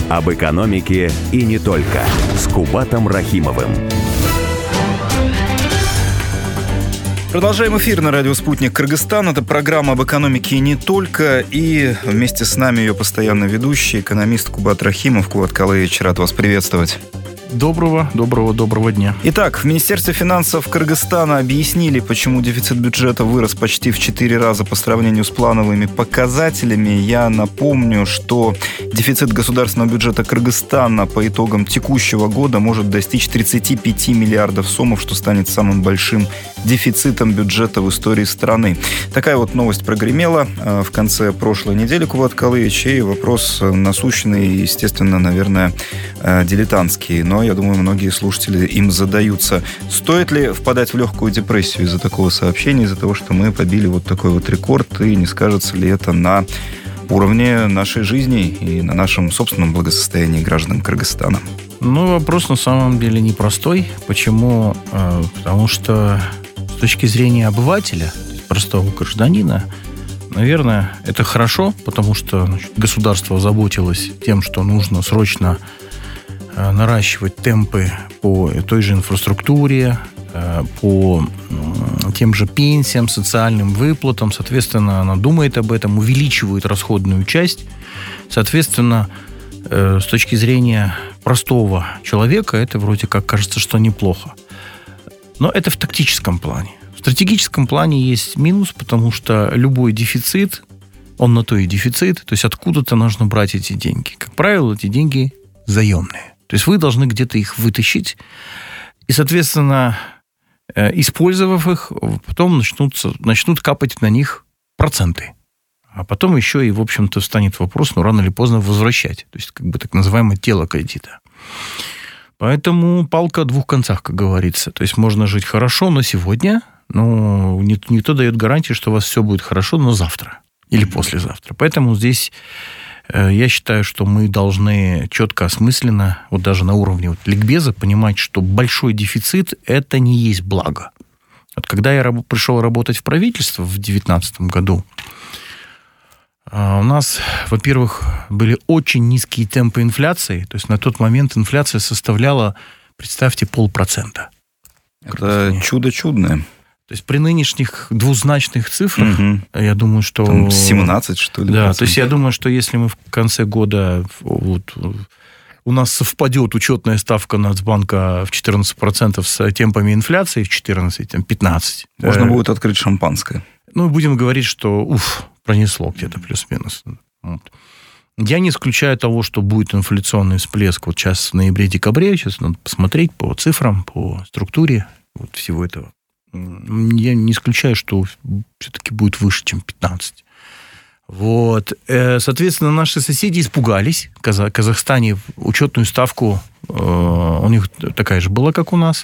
Об экономике и не только. С Кубатом Рахимовым. Продолжаем эфир на радио «Спутник Кыргызстан». Это программа об экономике и не только. И вместе с нами ее постоянно ведущий, экономист Кубат Рахимов. Кубат Калыевич, рад вас приветствовать. Доброго дня. Итак, в Министерстве финансов Кыргызстана объяснили, почему дефицит бюджета вырос почти в 4 раза по сравнению с плановыми показателями. Я напомню, что дефицит государственного бюджета Кыргызстана по итогам текущего года может достичь 35 миллиардов сомов, что станет самым большим дефицитом бюджета в истории страны. Такая вот новость прогремела в конце прошлой недели, Кубат Калыевич, и вопрос насущный и, естественно, наверное, дилетантский. Но я думаю, многие слушатели им задаются. Стоит ли впадать в легкую депрессию из-за такого сообщения, из-за того, что мы побили вот такой вот рекорд, и не скажется ли это на уровне нашей жизни и на нашем собственном благосостоянии граждан Кыргызстана? Вопрос на самом деле непростой. Почему? Потому что с точки зрения обывателя, простого гражданина, наверное, это хорошо, потому что государство заботилось тем, что нужно срочно наращивать темпы по той же инфраструктуре, по тем же пенсиям, социальным выплатам. Соответственно, она думает об этом, увеличивает расходную часть. Соответственно, с точки зрения простого человека, это вроде как кажется, что неплохо. Но это в тактическом плане. В стратегическом плане есть минус, потому что любой дефицит, он на то и дефицит, то есть откуда-то нужно брать эти деньги. Как правило, эти деньги заемные. То есть вы должны где-то их вытащить, и, соответственно, использовав их, потом начнут капать на них проценты. А потом еще и, в общем-то, встанет вопрос, рано или поздно возвращать. То есть, так называемое тело кредита. Поэтому палка о двух концах, как говорится. То есть, можно жить хорошо, но сегодня, никто дает гарантии, что у вас все будет хорошо, но завтра или послезавтра. Поэтому здесь я считаю, что мы должны четко, осмысленно, вот даже на уровне ликбеза, понимать, что большой дефицит – это не есть благо. Вот когда я пришел работать в правительство в 2019 году, у нас, во-первых, были очень низкие темпы инфляции. То есть на тот момент инфляция составляла, представьте, 0,5%. Это чудо чудное. То есть при нынешних двузначных цифрах, я думаю, что... Там 17, что ли? Да, то есть я думаю, что если мы в конце года... у нас совпадет учетная ставка Нацбанка в 14% с темпами инфляции в 14-15%. Можно будет открыть шампанское. Будем говорить, что пронесло где-то плюс-минус. Вот. Я не исключаю того, что будет инфляционный всплеск вот сейчас в ноябре-декабре. Сейчас надо посмотреть по цифрам, по структуре всего этого. Я не исключаю, что все-таки будет выше, чем 15. Вот. Соответственно, наши соседи испугались. В Казахстане учетную ставку у них такая же была, как у нас.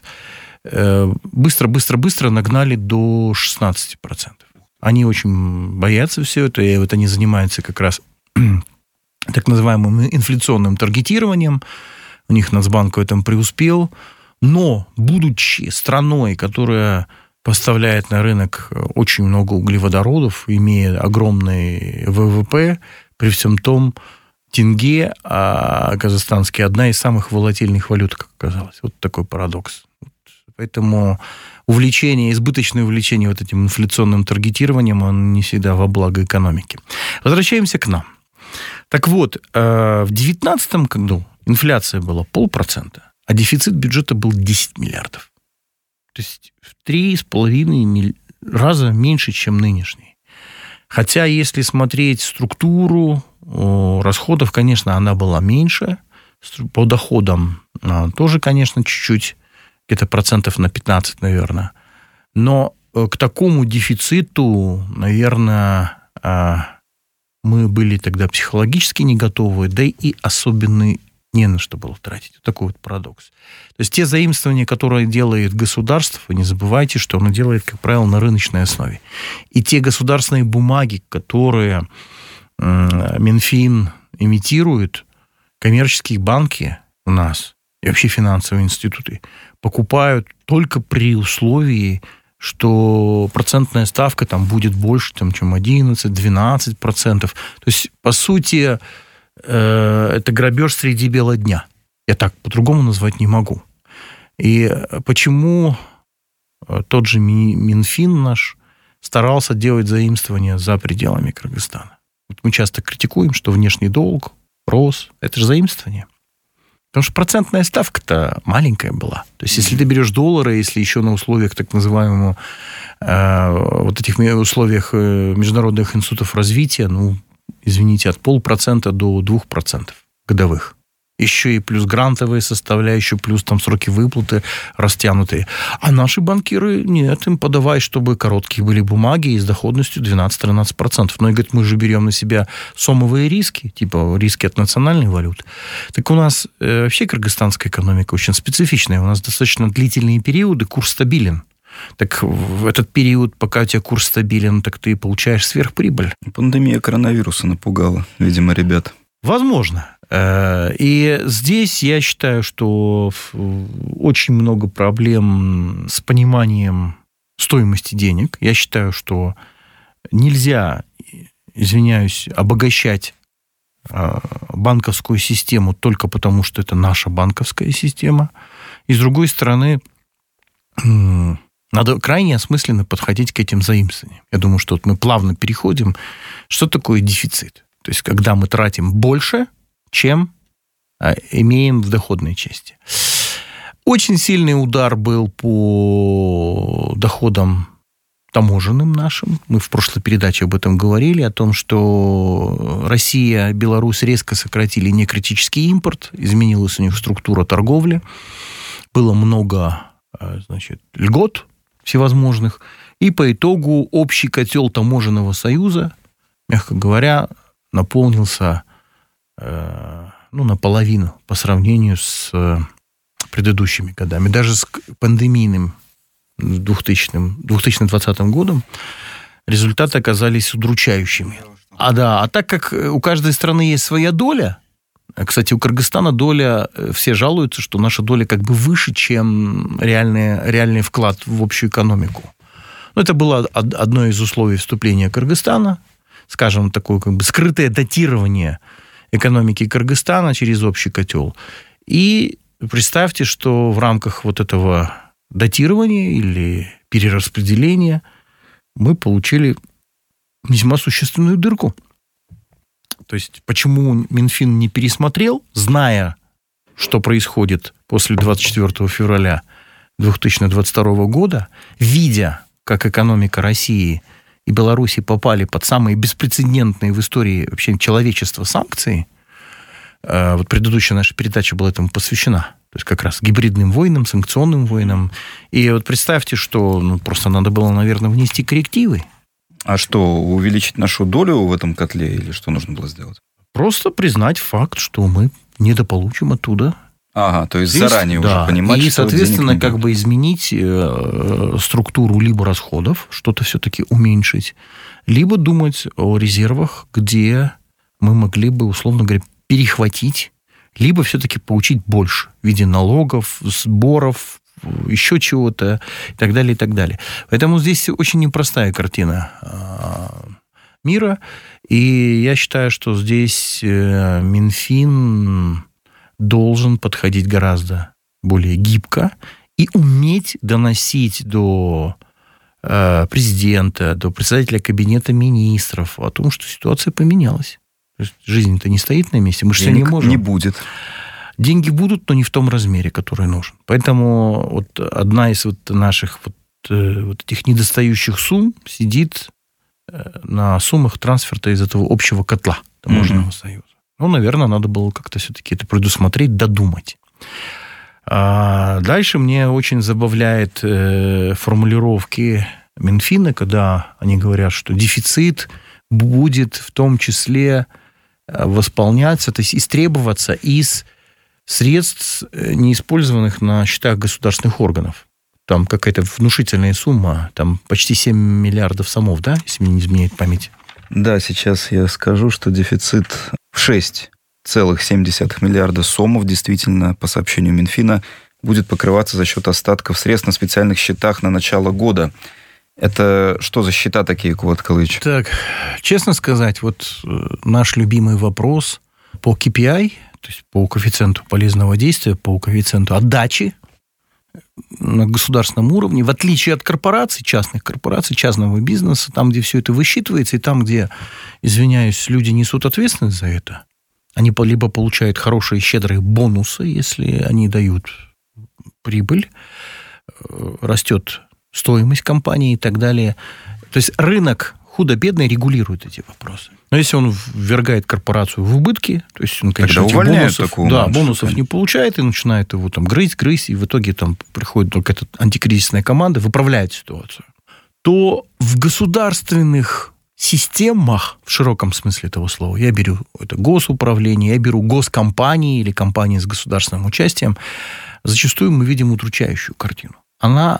Быстро нагнали до 16%. Они очень боятся все это, и они занимаются как раз так называемым инфляционным таргетированием. У них Нацбанк в этом преуспел. Но, будучи страной, которая поставляет на рынок очень много углеводородов, имея огромный ВВП, при всем том, тенге, а казахстанский одна из самых волатильных валют, как оказалось. Вот такой парадокс. Поэтому избыточное увлечение вот этим инфляционным таргетированием, оно не всегда во благо экономики. Возвращаемся к нам. Так вот, в 2019 году инфляция была 0,5%, а дефицит бюджета был 10 миллиардов. То есть в 3,5 раза меньше, чем нынешний. Хотя, если смотреть структуру расходов, конечно, она была меньше. По доходам тоже, конечно, чуть-чуть, где-то процентов на 15, наверное. Но к такому дефициту, наверное, мы были тогда психологически не готовы, да и особенно не на что было тратить. Вот такой вот парадокс. То есть те заимствования, которые делает государство, вы не забывайте, что оно делает, как правило, на рыночной основе. И те государственные бумаги, которые Минфин имитирует, коммерческие банки у нас и вообще финансовые институты покупают только при условии, что процентная ставка там будет больше, чем 11-12%. То есть, по сути, это грабеж среди бела дня. Я так по-другому назвать не могу. И почему тот же Минфин наш старался делать заимствования за пределами Кыргызстана? Вот мы часто критикуем, что внешний долг рос. Это же заимствование. Потому что процентная ставка-то маленькая была. То есть, если ты берешь доллары, если еще на условиях так называемого, вот этих условиях международных институтов развития, извините, от 0,5% до 2% годовых. Еще и плюс грантовые составляющие, плюс там сроки выплаты растянутые. А наши банкиры, нет, им подавай, чтобы короткие были бумаги и с доходностью 12-13%. Но, говорит, мы же берем на себя сомовые риски, типа риски от национальной валюты. Так у нас вообще кыргызстанская экономика очень специфичная. У нас достаточно длительные периоды, курс стабилен. Так в этот период, пока у тебя курс стабилен, так ты получаешь сверхприбыль. Пандемия коронавируса напугала, видимо, ребят. Возможно. И здесь я считаю, что очень много проблем с пониманием стоимости денег. Я считаю, что нельзя, извиняюсь, обогащать банковскую систему только потому, что это наша банковская система. И с другой стороны, надо крайне осмысленно подходить к этим заимствованиям. Я думаю, что вот мы плавно переходим. Что такое дефицит? То есть, когда мы тратим больше, чем имеем в доходной части. Очень сильный удар был по доходам таможенным нашим. Мы в прошлой передаче об этом говорили, о том, что Россия, Беларусь резко сократили некритический импорт, изменилась у них структура торговли, было много, льгот всевозможных, и по итогу общий котел таможенного союза, мягко говоря, наполнился наполовину по сравнению с предыдущими годами. Даже с пандемийным 2020 годом результаты оказались удручающими. А так как у каждой страны есть своя доля, кстати, у Кыргызстана доля, все жалуются, что наша доля как бы выше, чем реальный вклад в общую экономику. Это было одно из условий вступления Кыргызстана, скажем, такое как бы скрытое датирование экономики Кыргызстана через общий котел. И представьте, что в рамках вот этого датирования или перераспределения мы получили весьма существенную дырку. То есть, почему Минфин не пересмотрел, зная, что происходит после 24 февраля 2022 года, видя, как экономика России и Беларуси попали под самые беспрецедентные в истории вообще человечества санкции. Вот предыдущая наша передача была этому посвящена. То есть, как раз гибридным войнам, санкционным войнам. И вот представьте, что просто надо было, наверное, внести коррективы. А что, увеличить нашу долю в этом котле или что нужно было сделать? Просто признать факт, что мы недополучим оттуда. Ага, то есть заранее уже понимать, и, что соответственно, как бы изменить структуру либо расходов, что-то все-таки уменьшить, либо думать о резервах, где мы могли бы, условно говоря, перехватить, либо все-таки получить больше в виде налогов, сборов, еще чего-то и так далее, и так далее. Поэтому здесь очень непростая картина мира, и я считаю, что здесь Минфин должен подходить гораздо более гибко и уметь доносить до президента, до председателя кабинета министров о том, что ситуация поменялась. Жизнь-то не стоит на месте, мы же все не можем. Не будет. Деньги будут, но не в том размере, который нужен. Поэтому вот одна из наших этих недостающих сумм сидит на суммах трансферта из этого общего котла таможенного союза. Наверное, надо было как-то все-таки это предусмотреть, додумать. А дальше мне очень забавляет формулировки Минфина, когда они говорят, что дефицит будет в том числе восполняться, то есть истребоваться из средств, неиспользованных на счетах государственных органов. Там какая-то внушительная сумма, там почти 7 миллиардов сомов, да, если мне не изменяет память? Да, сейчас я скажу, что дефицит в 6,7 миллиарда сомов действительно, по сообщению Минфина, будет покрываться за счет остатков средств на специальных счетах на начало года. Это что за счета такие, Кулат Калыч? Так, честно сказать, вот наш любимый вопрос по KPI, то есть по коэффициенту полезного действия, по коэффициенту отдачи на государственном уровне, в отличие от корпораций, частного бизнеса, там, где все это высчитывается, и там, где, извиняюсь, люди несут ответственность за это, они либо получают хорошие, щедрые бонусы, если они дают прибыль, растет стоимость компании и так далее. То есть рынок худо-бедно регулирует эти вопросы. Но если он ввергает корпорацию в убытки, то есть он, конечно, бонусов не получает и начинает его там грызть, и в итоге там приходит только эта антикризисная команда, выправляет ситуацию, то в государственных системах, в широком смысле этого слова, я беру это госуправление, я беру госкомпании или компании с государственным участием, зачастую мы видим удручающую картину. Она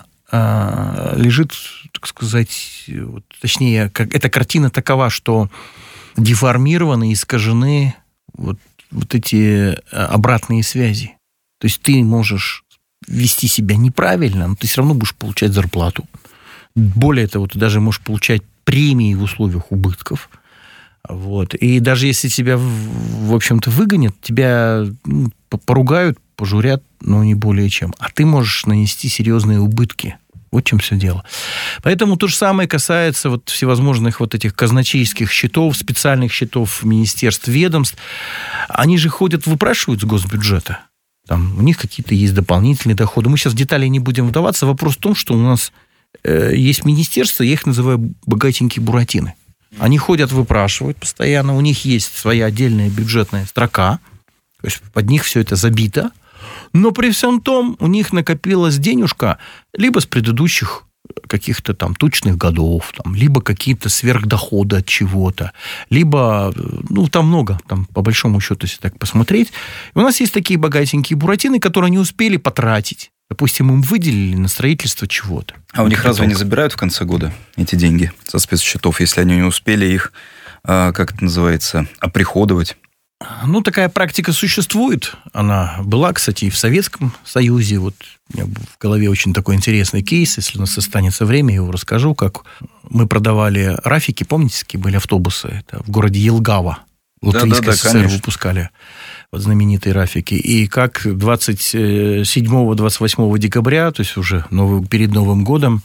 лежит, так сказать, точнее, эта картина такова, что деформированы, искажены вот эти обратные связи. То есть ты можешь вести себя неправильно, но ты все равно будешь получать зарплату. Более того, ты даже можешь получать премии в условиях убытков. Вот. И даже если тебя, в общем-то, выгонят, тебя поругают, пожурят, но не более чем. А ты можешь нанести серьезные убытки. Вот в чем все дело. Поэтому то же самое касается вот всевозможных вот этих казначейских счетов, специальных счетов министерств, ведомств. Они же ходят, выпрашивают с госбюджета. Там у них какие-то есть дополнительные доходы. Мы сейчас в детали не будем вдаваться. Вопрос в том, что у нас есть министерства, я их называю богатенькие буратины. Они ходят, выпрашивают постоянно. У них есть своя отдельная бюджетная строка. То есть под них все это забито. Но при всем том у них накопилась денежка либо с предыдущих каких-то там тучных годов, там, либо какие-то сверхдоходы от чего-то, либо, там много, там, по большому счету, если так посмотреть. И у нас есть такие богатенькие буратины, которые не успели потратить. Допустим, им выделили на строительство чего-то. А у них разве не забирают в конце года эти деньги со спецсчетов, если они не успели их, как это называется, оприходовать? Такая практика существует. Она была, кстати, и в Советском Союзе. Вот у меня в голове очень такой интересный кейс. Если у нас останется время, я его расскажу, как мы продавали рафики. Помните, какие были автобусы? Это в городе Елгава. Латвийской ССР выпускали вот знаменитые рафики. И как 27-28 декабря, то есть уже перед Новым годом,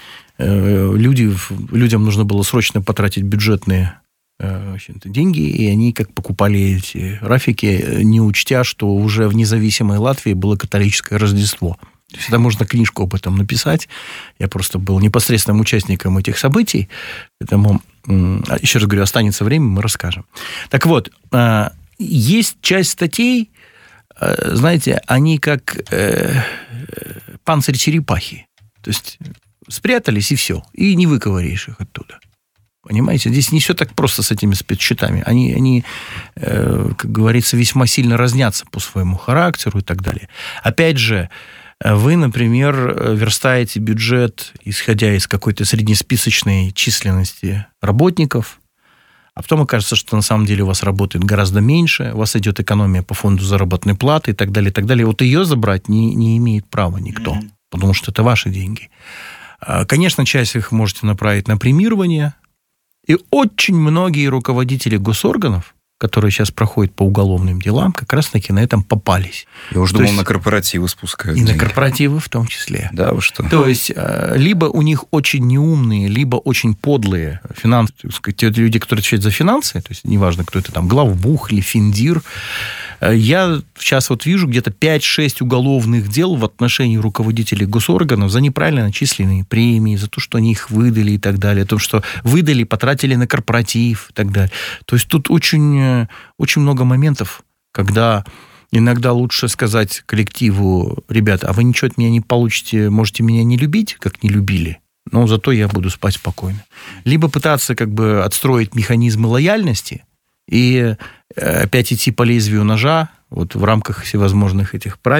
людям нужно было срочно потратить бюджетные деньги, и они как покупали эти рафики, не учтя, что уже в независимой Латвии было католическое Рождество. То есть это можно книжку об этом написать. Я просто был непосредственным участником этих событий, поэтому, еще раз говорю, останется время, мы расскажем. Так вот, есть часть статей, знаете, они как панцирь черепахи. То есть спрятались, и все, и не выковыряешь их оттуда. Понимаете, здесь не все так просто с этими спецсчетами. Они, как говорится, весьма сильно разнятся по своему характеру и так далее. Опять же, вы, например, верстаете бюджет, исходя из какой-то среднесписочной численности работников, а потом окажется, что на самом деле у вас работает гораздо меньше, у вас идет экономия по фонду заработной платы и так далее, и так далее. Вот ее забрать не имеет права никто, потому что это ваши деньги. Конечно, часть их можете направить на премирование. И очень многие руководители госорганов, которые сейчас проходят по уголовным делам, как раз-таки на этом попались. Я уже думал, на корпоративы спускают. И деньги. На корпоративы в том числе. Да, вы что? То есть, либо у них очень неумные, либо очень подлые те люди, которые отвечают за финансы, то есть, неважно, кто это там, главбух или финдир. Я сейчас вот вижу где-то 5-6 уголовных дел в отношении руководителей госорганов за неправильно начисленные премии, за то, что они их выдали и так далее, то, что выдали, потратили на корпоратив и так далее. То есть тут очень, очень много моментов, когда иногда лучше сказать коллективу: ребята, а вы ничего от меня не получите, можете меня не любить, как не любили, но зато я буду спать спокойно. Либо пытаться как бы отстроить механизмы лояльности и опять идти по лезвию ножа, вот в рамках всевозможных этих правил,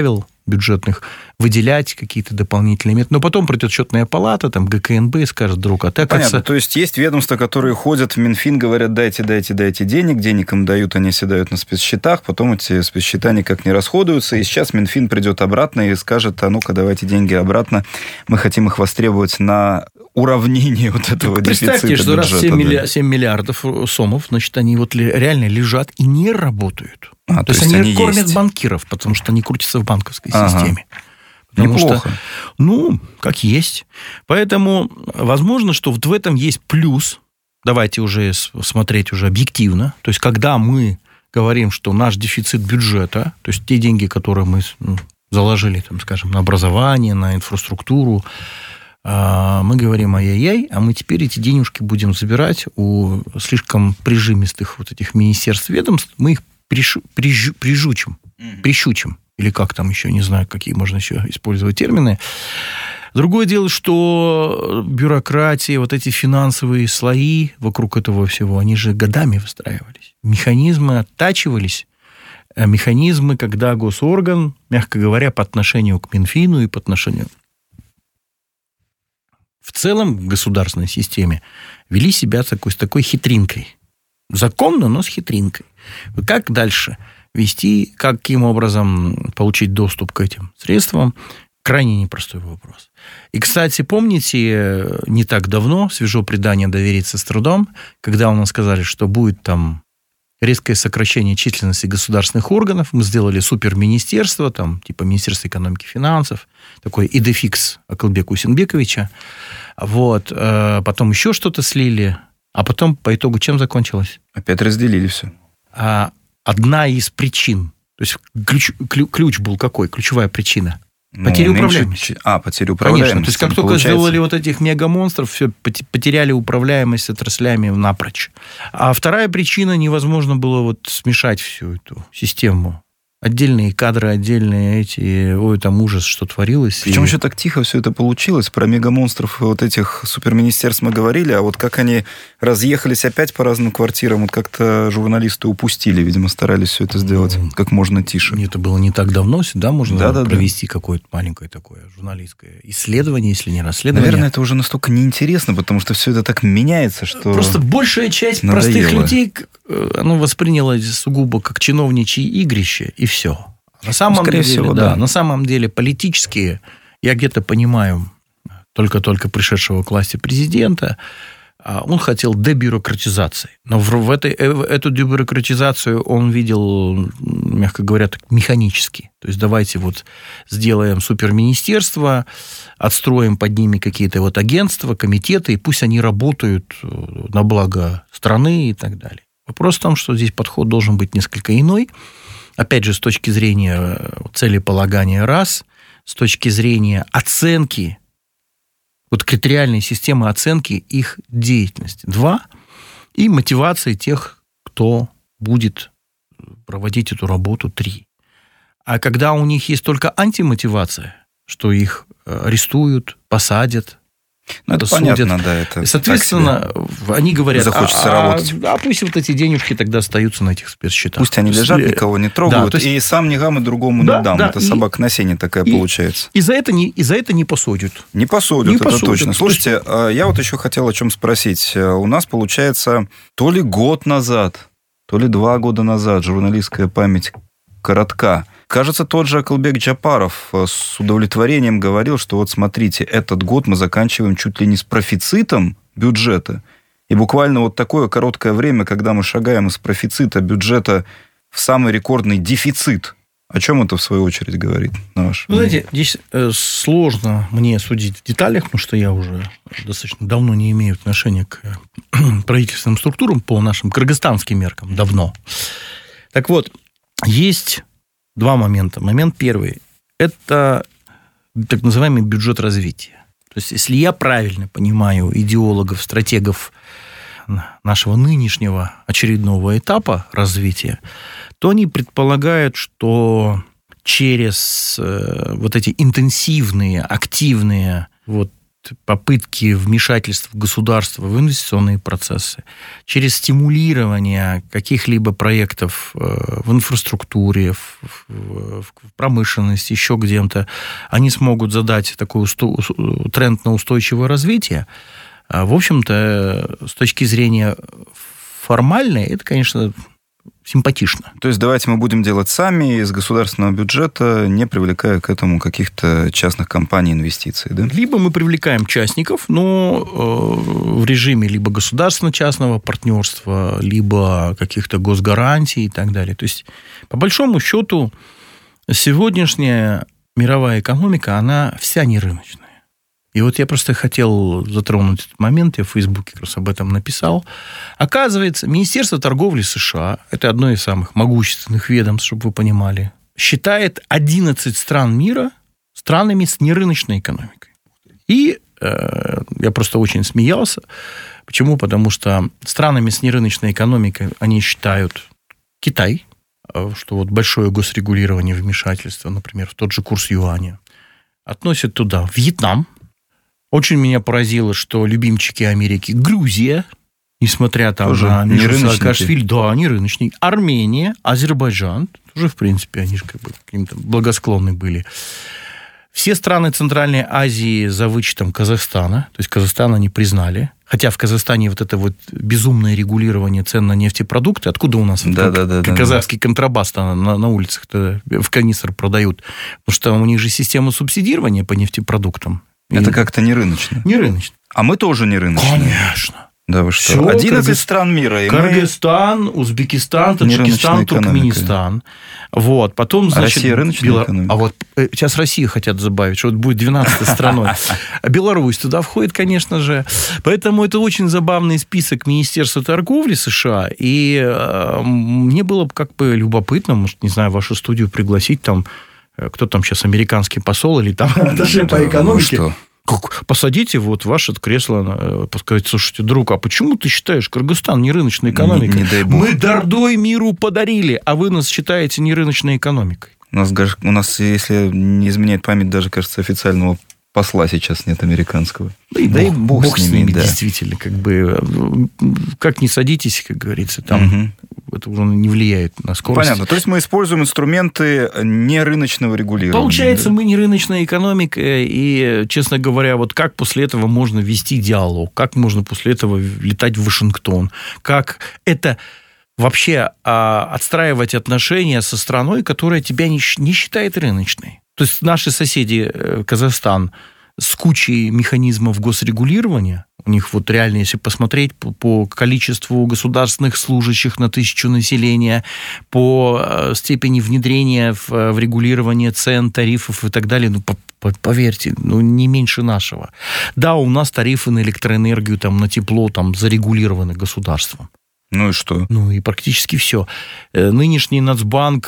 бюджетных выделять какие-то дополнительные методы. Но потом придет счетная палата, там ГКНБ и скажет, друг, а ты, Понятно, то есть ведомства, которые ходят в Минфин, говорят, дайте денег им дают, они оседают на спецсчетах, потом эти спецсчета никак не расходуются, и сейчас Минфин придет обратно и скажет, а ну-ка, давайте деньги обратно, мы хотим их востребовать на уравнение вот этого дефицита представьте, что бюджета. раз 7 миллиардов сомов, значит, они вот реально лежат и не работают. То есть они кормят банкиров, потому что они крутятся в банковской системе. Потому неплохо. Что, как есть. Поэтому, возможно, что вот в этом есть плюс. Давайте уже смотреть уже объективно. То есть, когда мы говорим, что наш дефицит бюджета, то есть, те деньги, которые мы заложили, там, скажем, на образование, на инфраструктуру, мы говорим, ай-яй-яй, а мы теперь эти денежки будем забирать у слишком прижимистых вот этих министерств, ведомств, мы их прищучим, или как там еще, не знаю, какие можно еще использовать термины. Другое дело, что бюрократия, вот эти финансовые слои вокруг этого всего, они же годами выстраивались. Механизмы оттачивались, механизмы, когда госорган, мягко говоря, по отношению к Минфину и по отношению в целом в государственной системе вели себя с такой хитринкой. Законно, но с хитринкой. Как дальше вести, каким образом получить доступ к этим средствам? Крайне непростой вопрос. И, кстати, помните, не так давно, свежо предание «Довериться с трудом», когда у нас сказали, что будет там резкое сокращение численности государственных органов, мы сделали суперминистерство, там, типа Министерство экономики и финансов, такой идефикс Акылбека Усенбековича. Вот. Потом еще что-то слили, а потом по итогу чем закончилось? Опять разделили все. Одна из причин, то есть ключ был какой? Ключевая причина? Потеря управляемости. Потеря управляемости. Конечно. То есть, как только сделали вот этих мегамонстров, все, потеряли управляемость отраслями напрочь. А вторая причина, невозможно было вот смешать всю эту систему. Отдельные кадры, отдельные там ужас, что творилось. Причем еще так тихо все это получилось. Про мегамонстров вот этих суперминистерств мы говорили, а вот как они разъехались опять по разным квартирам, вот как-то журналисты упустили, видимо, старались все это сделать как можно тише. Это было не так давно, сюда можно провести какое-то маленькое такое журналистское исследование, если не расследование. Наверное, это уже настолько неинтересно, потому что все это так меняется, что просто большая часть простых людей, она восприняла сугубо как чиновничье игрище, и все. На самом на самом деле политические, я где-то понимаю, только пришедшего к власти президента, он хотел дебюрократизации. Но эту дебюрократизацию он видел, мягко говоря, так механически. То есть, давайте вот сделаем суперминистерство, отстроим под ними какие-то вот агентства, комитеты, и пусть они работают на благо страны и так далее. Вопрос в том, что здесь подход должен быть несколько иной. Опять же, с точки зрения целеполагания раз, с точки зрения оценки, вот критериальной системы оценки их деятельности. Два. И мотивации тех, кто будет проводить эту работу. Три. А когда у них есть только антимотивация, что их арестуют, посадят, это понятно, да. Это соответственно, они говорят, захочется работать. Пусть вот эти денежки тогда остаются на этих спецсчетах. Пусть они лежат, никого не трогают, да, и сам не гам, и другому не дам. Это собака на сене такая получается. И за это не посадят. Не посадят, это точно. Слушайте, я вот еще хотел о чем спросить. У нас, получается, то ли год назад, то ли 2 года назад журналистская память коротка. Кажется, тот же Акылбек Джапаров с удовлетворением говорил, что вот смотрите, этот год мы заканчиваем чуть ли не с профицитом бюджета. И буквально вот такое короткое время, когда мы шагаем из профицита бюджета в самый рекордный дефицит. О чем это, в свою очередь, говорит? Знаете, здесь сложно мне судить в деталях, потому что я уже достаточно давно не имею отношения к правительственным структурам по нашим кыргызстанским меркам. Давно. Так вот, есть 2 момента. Момент первый – это так называемый бюджет развития. То есть, если я правильно понимаю идеологов, стратегов нашего нынешнего очередного этапа развития, то они предполагают, что через вот эти интенсивные, активные попытки вмешательства государства в инвестиционные процессы, через стимулирование каких-либо проектов в инфраструктуре, в промышленности, еще где-то, они смогут задать такой тренд на устойчивое развитие. В общем-то, с точки зрения формальной, это, конечно, симпатично. То есть давайте мы будем делать сами из государственного бюджета, не привлекая к этому каких-то частных компаний инвестиций, да? Либо мы привлекаем частников, но в режиме либо государственно-частного партнерства, либо каких-то госгарантий и так далее. То есть, по большому счету, сегодняшняя мировая экономика, она вся не рыночная. И вот я просто хотел затронуть этот момент, я в Фейсбуке как раз об этом написал. Оказывается, Министерство торговли США, это одно из самых могущественных ведомств, чтобы вы понимали, считает 11 стран мира странами с нерыночной экономикой. И я просто очень смеялся. Почему? Потому что странами с нерыночной экономикой они считают Китай, что вот большое госрегулирование, вмешательство, например, в тот же курс юаня. Относят туда Вьетнам. Очень меня поразило, что любимчики Америки Грузия, несмотря там тоже на Саакашвили, да, они рыночные. Армения, Азербайджан, тоже, в принципе, они же как бы каким-то благосклонны были. Все страны Центральной Азии за вычетом Казахстана, то есть Казахстан они признали, хотя в Казахстане вот это вот безумное регулирование цен на нефтепродукты, откуда у нас казахский контрабас на улицах-то в канистр продают, потому что у них же система субсидирования по нефтепродуктам. Это как-то не рыночно. Не рыночно. А мы тоже не рыночные. Конечно. Да вы что? 11 стран мира. Кыргызстан, Узбекистан, Таджикистан, Туркменистан. Вот. Потом, значит, Россия рыночная экономика. А вот сейчас Россию хотят добавить, что вот будет 12-й страной. А Беларусь туда входит, конечно же. Поэтому это очень забавный список Министерства торговли США. И мне было как бы любопытно, может, не знаю, вашу студию пригласить там. Кто там сейчас, американский посол или там атташе по экономике? Посадите вот ваше кресло, сказать, слушайте, друг, а почему ты считаешь Кыргызстан нерыночной экономикой? Не дай бог. Мы дордой миру подарили, а вы нас считаете нерыночной экономикой. У нас, если не изменяет память, даже, кажется, официального посла сейчас нет американского. Да и бог с ними, да. Действительно, как бы, как ни садитесь, как говорится, там это уже не влияет на скорость. Понятно, то есть мы используем инструменты нерыночного регулирования. Получается, мы не рыночная экономика, и, честно говоря, вот как после этого можно вести диалог, как можно после этого летать в Вашингтон, как это вообще отстраивать отношения со страной, которая тебя не считает рыночной. То есть наши соседи, Казахстан, с кучей механизмов госрегулирования, у них вот реально, если посмотреть по количеству государственных служащих на 1000 населения, по степени внедрения в регулирование цен, тарифов и так далее, поверьте, не меньше нашего. Да, у нас тарифы на электроэнергию, там, на тепло там, зарегулированы государством. Ну и что? Ну и практически все. Нынешний Нацбанк,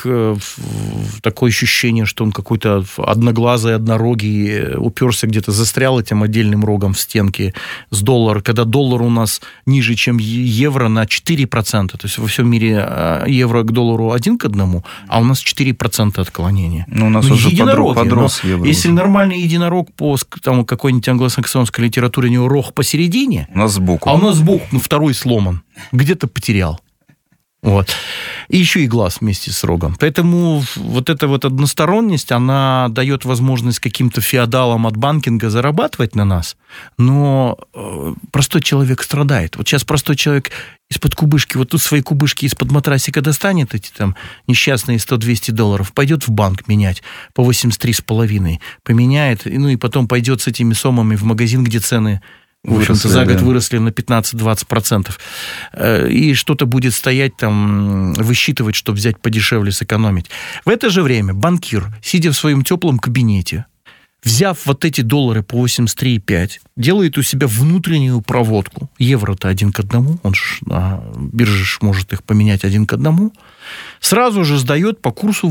такое ощущение, что он какой-то одноглазый, однорогий, уперся где-то, застрял этим отдельным рогом в стенке с доллара, когда доллар у нас ниже, чем евро на 4%. То есть во всем мире евро к доллару 1:1, а у нас 4% отклонения. Ну, у нас уже подрос евро. Если нормальный единорог по там, какой-нибудь англосаксонской литературе, у него рог посередине, у нас сбоку. А у нас сбоку второй сломан. Где-то потерял. Вот. И еще и глаз вместе с рогом. Поэтому вот эта вот односторонность, она дает возможность каким-то феодалам от банкинга зарабатывать на нас, но простой человек страдает. Вот сейчас простой человек из-под кубышки, вот тут свои кубышки из-под матрасика достанет, эти там несчастные $100-200, пойдет в банк менять по 83,5, поменяет, ну и потом пойдет с этими сомами в магазин, где цены в общем-то, за год выросли на 15-20%. И что-то будет стоять там, высчитывать, чтобы взять подешевле, сэкономить. В это же время банкир, сидя в своем теплом кабинете, взяв вот эти доллары по 83,5, делает у себя внутреннюю проводку. Евро-то 1:1, он же на бирже может их поменять 1:1, сразу же сдает по курсу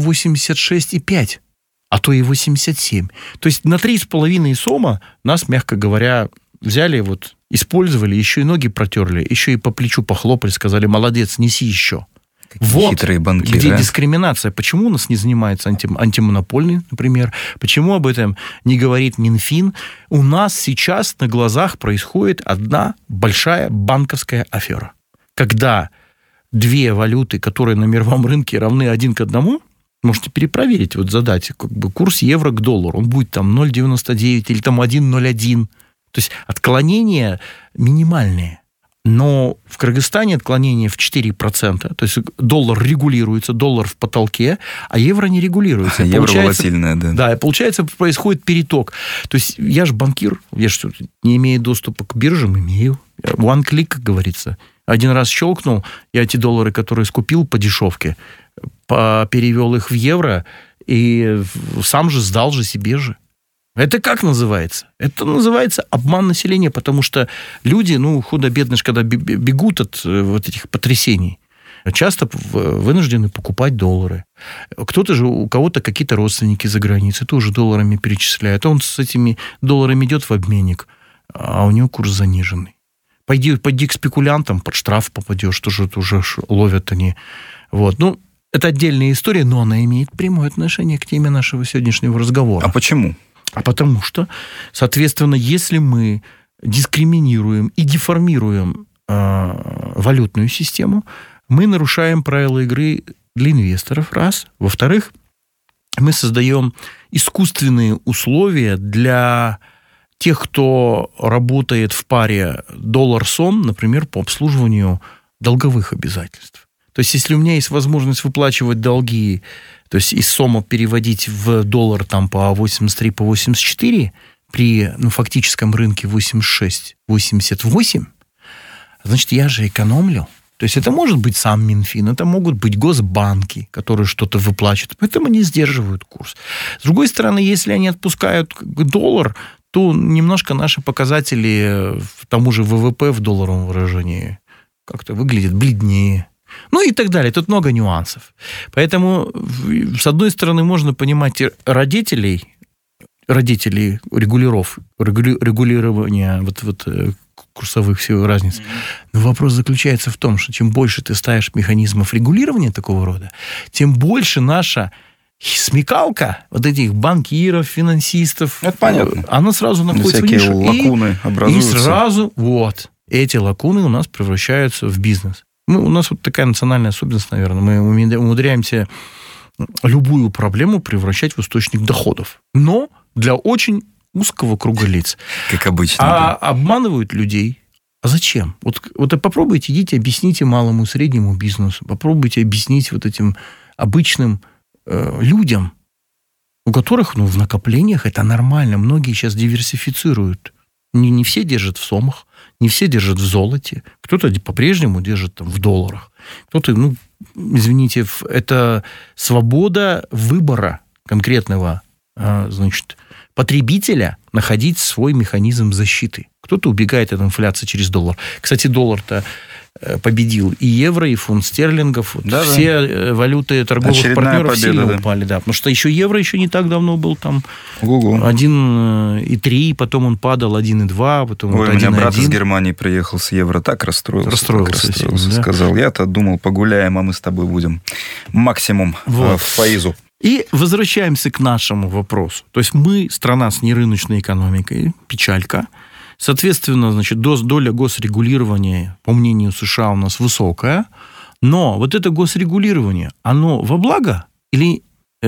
86,5, а то и 87. То есть на 3,5 сома нас, мягко говоря, взяли, вот, использовали, еще и ноги протерли, еще и по плечу похлопали, сказали, молодец, неси еще. Какие хитрые банкиры, где дискриминация. Почему у нас не занимается антимонопольный, например? Почему об этом не говорит Минфин? У нас сейчас на глазах происходит одна большая банковская афера. Когда две валюты, которые на мировом рынке равны 1 к 1, можете перепроверить, вот задать курс евро к доллару. Он будет там 0,99 или там 1,01. То есть отклонения минимальные. Но в Кыргызстане отклонение в 4%. То есть доллар регулируется, доллар в потолке, а евро не регулируется. Евро волатильное, да. Да, и получается, происходит переток. То есть я же банкир, я же не имею доступа к биржам, имею. One click, как говорится. Один раз щелкнул, я эти доллары, которые скупил по дешевке, перевел их в евро и сам же сдал же себе же. Это как называется? Это называется обман населения, потому что люди, худо-бедно, когда бегут от вот этих потрясений, часто вынуждены покупать доллары. Кто-то же, у кого-то какие-то родственники за границей тоже долларами перечисляют. Он с этими долларами идет в обменник, а у него курс заниженный. Пойди к спекулянтам, под штраф попадешь, тоже уже ловят они. Вот. Это отдельная история, но она имеет прямое отношение к теме нашего сегодняшнего разговора. А почему? А потому что, соответственно, если мы дискриминируем и деформируем валютную систему, мы нарушаем правила игры для инвесторов, раз. Во-вторых, мы создаем искусственные условия для тех, кто работает в паре доллар-сом, например, по обслуживанию долговых обязательств. То есть, если у меня есть возможность выплачивать долги, то есть из сома переводить в доллар там по 83, по 84, при фактическом рынке 86, 88, значит, я же экономлю. То есть это может быть сам Минфин, это могут быть госбанки, которые что-то выплачивают, поэтому они сдерживают курс. С другой стороны, если они отпускают доллар, то немножко наши показатели в тому же ВВП в долларовом выражении как-то выглядят бледнее. И так далее. Тут много нюансов. Поэтому, с одной стороны, можно понимать родителей регулирования курсовых всего разниц. Но вопрос заключается в том, что чем больше ты ставишь механизмов регулирования такого рода, тем больше наша смекалка вот этих банкиров, финансистов, это понятно. Она сразу находится в нише. Лакуны образуются. И сразу эти лакуны у нас превращаются в бизнес. У нас вот такая национальная особенность, наверное. Мы умудряемся любую проблему превращать в источник доходов. Но для очень узкого круга лиц. Как обычно. А обманывают людей. А зачем? Вот попробуйте, идите, объясните малому и среднему бизнесу. Попробуйте объяснить вот этим обычным людям, у которых в накоплениях это нормально. Многие сейчас диверсифицируют. Не все держат в сомах, не все держат в золоте. Кто-то по-прежнему держит в долларах. Кто-то, извините, это свобода выбора конкретного, потребителя находить свой механизм защиты. Кто-то убегает от инфляции через доллар. Кстати, доллар-то победил и евро, и фунт стерлингов. Все валюты торговых партнеров победа, сильно упали. Да. Потому что еще евро не так давно был там 1,3, потом он падал 1,2, потом 1,1. У меня брат из Германии приехал с евро, так расстроился. Да? Сказал, я-то думал, погуляем, а мы с тобой будем максимум в Фаизу. И возвращаемся к нашему вопросу. То есть мы страна с нерыночной экономикой, печалька. Соответственно, доля госрегулирования, по мнению США, у нас высокая. Но вот это госрегулирование, оно во благо или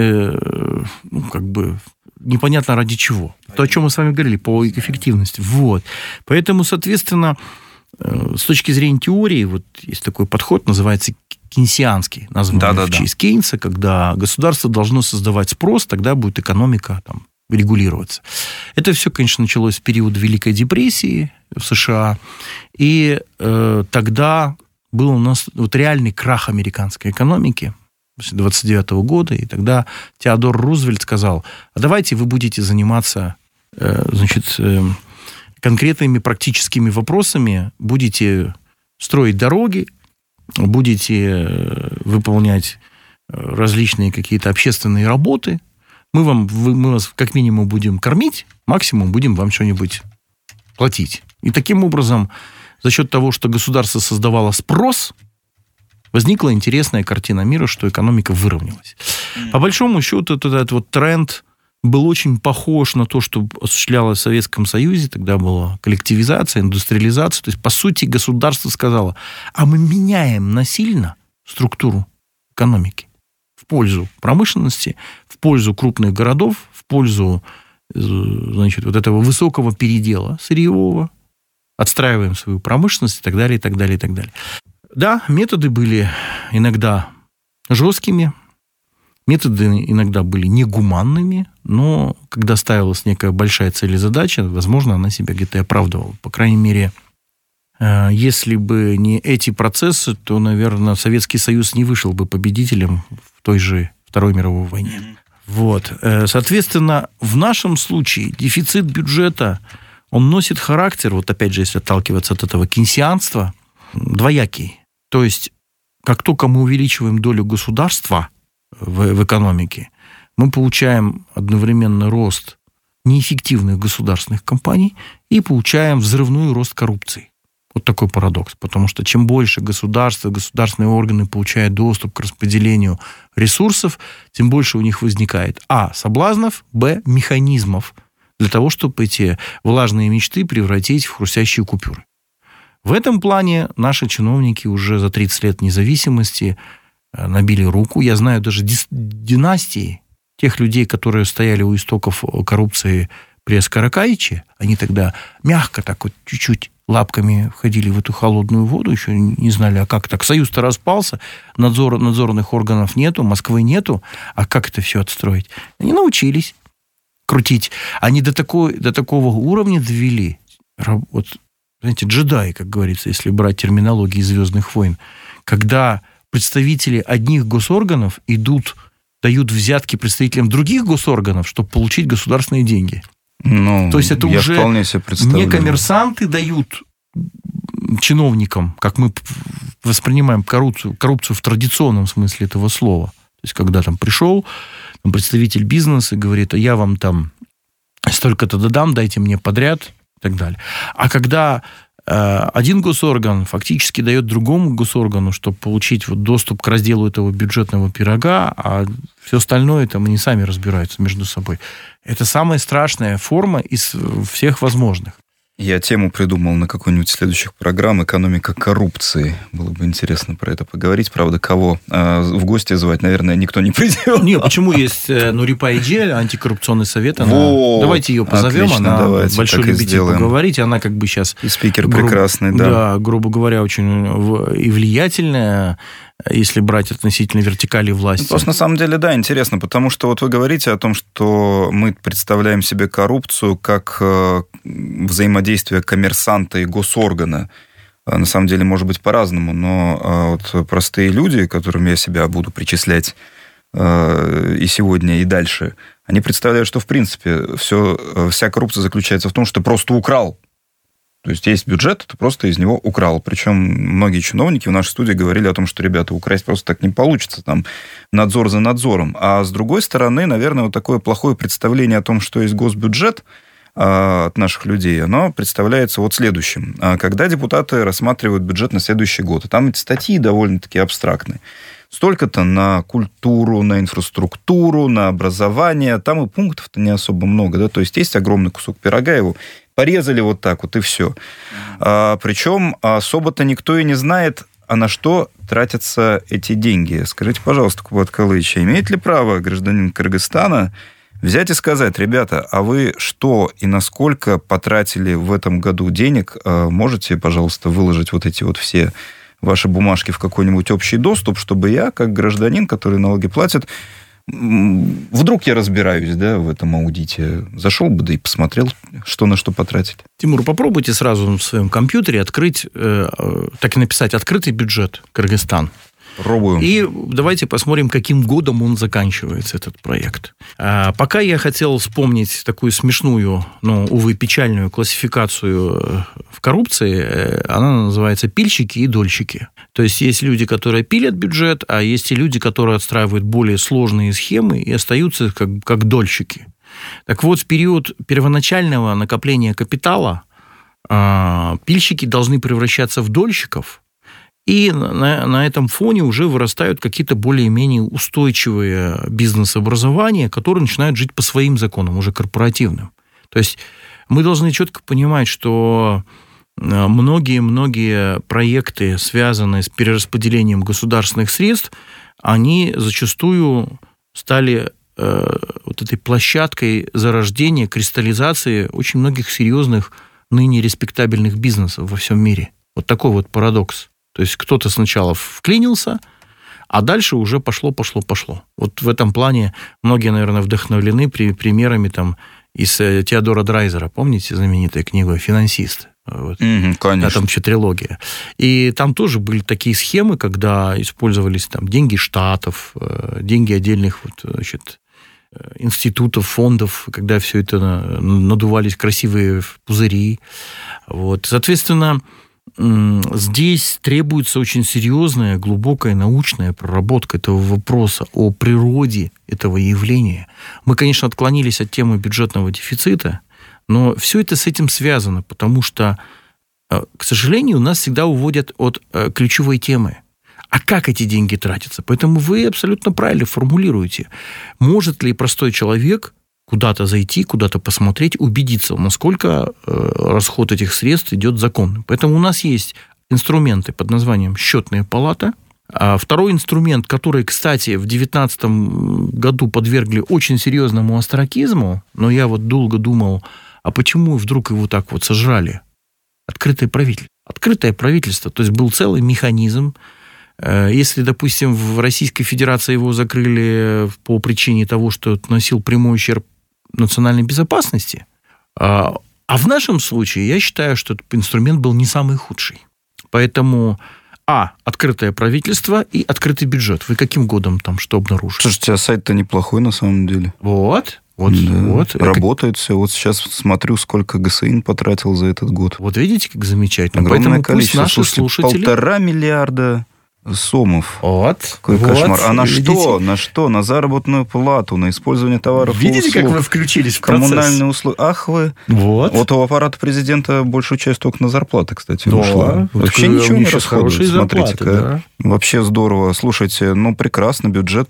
непонятно ради чего? То, о чем мы с вами говорили, по эффективности. Поэтому, соответственно, с точки зрения теории, есть такой подход, называется кейнсианский, названный в честь Кейнса, когда государство должно создавать спрос, тогда будет экономика регулироваться. Это все, конечно, началось в период Великой депрессии в США, и тогда был у нас реальный крах американской экономики 1929 года, и тогда Теодор Рузвельт сказал, а давайте вы будете заниматься конкретными практическими вопросами, будете строить дороги, будете выполнять различные какие-то общественные работы, мы вас как минимум будем кормить, максимум будем вам что-нибудь платить. И таким образом, за счет того, что государство создавало спрос, возникла интересная картина мира, что экономика выровнялась. По большому счету, этот вот тренд был очень похож на то, что осуществлялось в Советском Союзе. Тогда была коллективизация, индустриализация. То есть, по сути, государство сказало, а мы меняем насильно структуру экономики в пользу промышленности, в пользу крупных городов, в пользу, значит, вот этого высокого передела сырьевого, отстраиваем свою промышленность и так далее, и так далее, и так далее. Да, методы были иногда жесткими, методы иногда были негуманными, но когда ставилась некая большая цель и задача, возможно, она себя где-то и оправдывала. По крайней мере, если бы не эти процессы, то, наверное, Советский Союз не вышел бы победителем в той же Второй мировой войне. Вот. Соответственно, в нашем случае дефицит бюджета, он носит характер, вот опять же, если отталкиваться от этого кейнсианства, двоякий. То есть, как только мы увеличиваем долю государства в экономике, мы получаем одновременно рост неэффективных государственных компаний и получаем взрывной рост коррупции. Вот такой парадокс. Потому что чем больше государственные органы получают доступ к распределению ресурсов, тем больше у них возникает соблазнов, механизмов для того, чтобы эти влажные мечты превратить в хрустящие купюры. В этом плане наши чиновники уже за 30 лет независимости набили руку. Я знаю даже династии тех людей, которые стояли у истоков коррупции при Аскаракаиче. Они тогда мягко так вот чуть-чуть лапками входили в эту холодную воду, еще не знали, а как так. Союз-то распался, надзорных органов нету, Москвы нету, а как это все отстроить? Они научились крутить. Они до такого уровня довели. Вот, знаете, джедаи, как говорится, если брать терминологию «Звездных войн», когда представители одних госорганов дают взятки представителям других госорганов, чтобы получить государственные деньги. То есть это уже не коммерсанты дают чиновникам, как мы воспринимаем коррупцию в традиционном смысле этого слова. То есть когда там пришел представитель бизнеса и говорит, а я вам там столько-то додам, дайте мне подряд и так далее. А когда один госорган фактически дает другому госоргану, чтобы получить вот доступ к разделу этого бюджетного пирога, а все остальное там они сами разбираются между собой. Это самая страшная форма из всех возможных. Я тему придумал на какую-нибудь следующих программ «Экономика коррупции». Было бы интересно про это поговорить. Правда, кого в гости звать, наверное, никто не придет. Не, почему есть Нурипа Идже, антикоррупционный совет. Давайте ее позовем. Отлично, она давайте, большой любитель поговорить. Она как бы сейчас... И спикер прекрасный, да. Да, грубо говоря, очень и влиятельная, если брать относительно вертикали власти. Просто на самом деле, да, интересно, потому что вот вы говорите о том, что мы представляем себе коррупцию как взаимодействие коммерсанта и госоргана. На самом деле, может быть, по-разному, но вот простые люди, которым я себя буду причислять и сегодня, и дальше, они представляют, что, в принципе, вся коррупция заключается в том, что ты просто украл. То есть есть бюджет, ты просто из него украл. Причем многие чиновники в нашей студии говорили о том, что, ребята, украсть просто так не получится, там надзор за надзором. А с другой стороны, наверное, вот такое плохое представление о том, что есть госбюджет от наших людей, оно представляется вот следующим. Когда депутаты рассматривают бюджет на следующий год, и там эти статьи довольно-таки абстрактные. Столько-то на культуру, на инфраструктуру, на образование. Там и пунктов-то не особо много. Да? То есть есть огромный кусок пирога, его порезали вот так вот, и все. Причем особо-то никто и не знает, а на что тратятся эти деньги. Скажите, пожалуйста, Кубат Калыч, имеет ли право гражданин Кыргызстана взять и сказать, ребята, а вы что и насколько потратили в этом году денег? Можете, пожалуйста, выложить вот эти вот все ваши бумажки в какой-нибудь общий доступ, чтобы я, как гражданин, который налоги платит, вдруг я разбираюсь, да, в этом аудите, зашел бы, да и посмотрел, что на что потратить. Тимур, попробуйте сразу в своем компьютере открыть, так и написать «Открытый бюджет Кыргызстан». Пробуем. И давайте посмотрим, каким годом он заканчивается, этот проект. Пока я хотел вспомнить такую смешную, но, увы, печальную классификацию в коррупции. Она называется «пильщики» и «дольщики». То есть есть люди, которые пилят бюджет, а есть и люди, которые отстраивают более сложные схемы и остаются как дольщики. Так вот, в период первоначального накопления капитала пильщики должны превращаться в дольщиков, И на этом фоне уже вырастают какие-то более-менее устойчивые бизнес-образования, которые начинают жить по своим законам, уже корпоративным. То есть мы должны четко понимать, что многие проекты, связанные с перераспределением государственных средств, они зачастую стали вот этой площадкой зарождения, кристаллизации очень многих серьезных ныне респектабельных бизнесов во всем мире. Вот такой вот парадокс. То есть кто-то сначала вклинился, а дальше уже пошло. Вот в этом плане многие, наверное, вдохновлены примерами там из Теодора Драйзера. Помните знаменитую книгу «Финансист»? Вот. Конечно. Там еще трилогия. И там тоже были такие схемы, когда использовались там деньги штатов, деньги отдельных институтов, фондов, когда все это надувались красивые пузыри. Вот. Соответственно, здесь требуется очень серьезная, глубокая научная проработка этого вопроса о природе этого явления. Мы, конечно, отклонились от темы бюджетного дефицита, но все это с этим связано, потому что, к сожалению, у нас всегда уводят от ключевой темы. А как эти деньги тратятся? Поэтому вы абсолютно правильно формулируете. Может ли простой человек куда-то зайти, куда-то посмотреть, убедиться, насколько расход этих средств идет законно. Поэтому у нас есть инструменты под названием «Счетная палата». А второй инструмент, который, кстати, в 2019 году подвергли очень серьезному остракизму, но я вот долго думал, а почему вдруг его так вот сожрали? Открытое правительство. Открытое правительство, то есть был целый механизм. Если, допустим, в Российской Федерации его закрыли по причине того, что носил прямой ущерб национальной безопасности, а в нашем случае я считаю, что этот инструмент был не самый худший. Поэтому, открытое правительство и открытый бюджет. Вы каким годом там что обнаружили? Слушайте, а сайт-то неплохой на самом деле. Вот. Работает все. Вот сейчас смотрю, сколько ГСИН потратил за этот год. Вот видите, как замечательно. Огромное Поэтому количество. пусть наши слушатели... 1,5 миллиарда сомов. Вот. Какой кошмар. А на видите? что? На что? На заработную плату, на использование товаров и Видите, услуг. как вы включились в процесс? Коммунальные услуги. Ах вы. Вот. У аппарата президента большую часть только на зарплаты, кстати, Да. ушла. Вот Вообще ничего не расходуется. Смотрите, Смотрите-ка. Вообще здорово. Слушайте, прекрасно.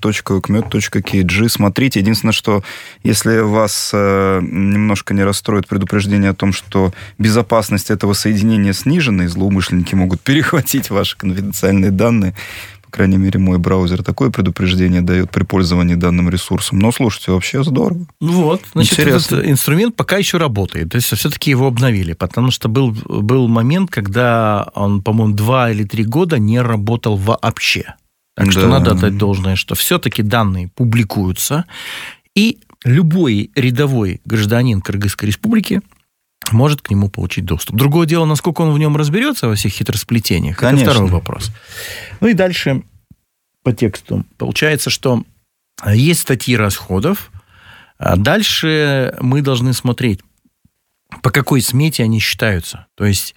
Бюджет.кмет.kg. Смотрите. Единственное, что если вас немножко не расстроит предупреждение о том, что безопасность этого соединения снижена, и злоумышленники могут перехватить ваши конфиденциальные данные, по крайней мере, мой браузер такое предупреждение дает при пользовании данным ресурсом. Но, слушайте, вообще здорово. Вот, значит, интересно. Этот инструмент пока еще работает. То есть, все-таки его обновили, потому что был момент, когда он, по-моему, 2 или 3 года не работал вообще. Так что надо отдать должное, что все-таки данные публикуются, и любой рядовой гражданин Кыргызской республики может к нему получить доступ. Другое дело, насколько он в нем разберется во всех хитросплетениях. Конечно. Это второй вопрос. И дальше по тексту. Получается, что есть статьи расходов, а дальше мы должны смотреть, по какой смете они считаются. То есть,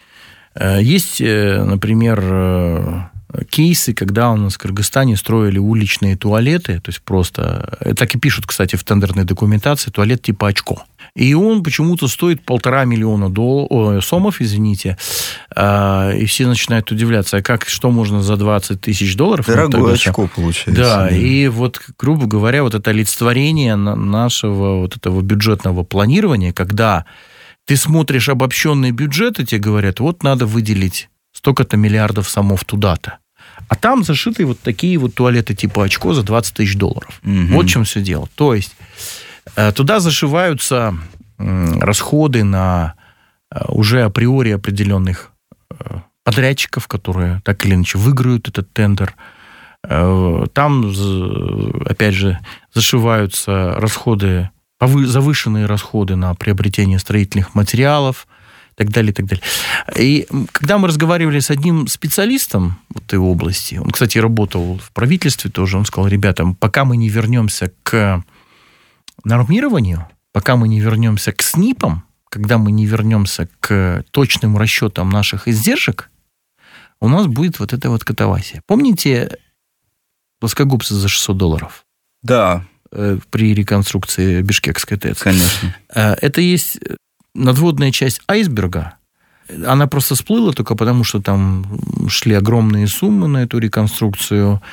например, кейсы, когда у нас в Кыргызстане строили уличные туалеты, то есть просто, так и пишут, кстати, в тендерной документации, туалет типа очко. И он почему-то стоит 1,5 миллиона сомов, извините, и все начинают удивляться, что можно за 20 тысяч долларов? Дорогое очко получается. Да, и вот, грубо говоря, вот это олицетворение нашего вот этого бюджетного планирования, когда ты смотришь обобщенный бюджет, и тебе говорят, вот надо выделить столько-то миллиардов сомов туда-то. А там зашиты вот такие вот туалеты типа очко за 20 тысяч долларов. Угу. Вот в чем все дело. То есть туда зашиваются расходы на уже априори определенных подрядчиков, которые так или иначе выиграют этот тендер. Там, опять же, зашиваются расходы, завышенные расходы на приобретение строительных материалов, и так далее, и так далее. И когда мы разговаривали с одним специалистом в этой области, он, кстати, работал в правительстве тоже, он сказал, ребята, пока мы не вернемся к нормированию, пока мы не вернемся к СНИПам, когда мы не вернемся к точным расчетам наших издержек, у нас будет вот эта вот катавасия. Помните плоскогубцы за $600? Да. При реконструкции Бишкекской ТЭЦ. Конечно. Это есть надводная часть айсберга, Она просто всплыла только потому, что там шли огромные суммы на эту реконструкцию.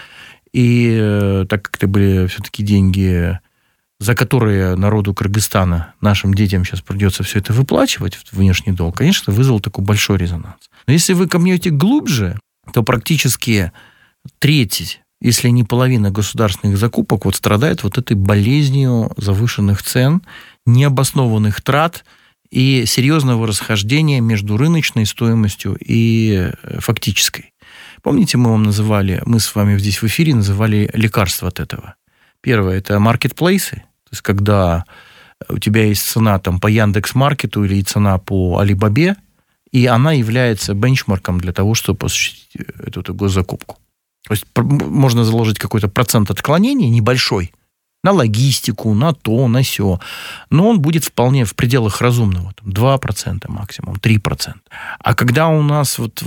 И так как это были все-таки деньги, за которые народу Кыргызстана, нашим детям сейчас придется все это выплачивать, внешний долг, конечно, вызвал такой большой резонанс. Но если вы копнете глубже, то практически треть, если не половина государственных закупок вот страдает вот этой болезнью завышенных цен, необоснованных трат и серьезного расхождения между рыночной стоимостью и фактической. Помните, мы с вами здесь в эфире называли лекарства от этого. Первое – это маркетплейсы, то есть когда у тебя есть цена там, по Яндекс.Маркету или цена по Алибабе, и она является бенчмарком для того, чтобы осуществить эту госзакупку. То есть можно заложить какой-то процент отклонения небольшой на логистику, на то, на сё. Но он будет вполне в пределах разумного. Там 2% максимум, 3%. А когда у нас вот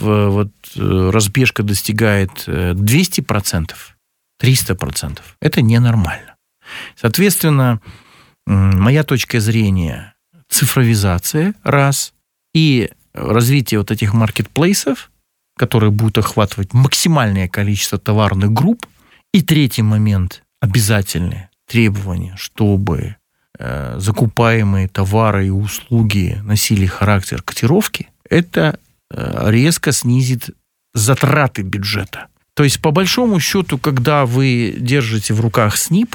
разбежка достигает 200%, 300%, это ненормально. Соответственно, моя точка зрения – цифровизация, раз, и развитие вот этих маркетплейсов, которые будут охватывать максимальное количество товарных групп. И третий момент – обязательное требование, чтобы закупаемые товары и услуги носили характер котировки, это резко снизит затраты бюджета. То есть, по большому счету, когда вы держите в руках СНИП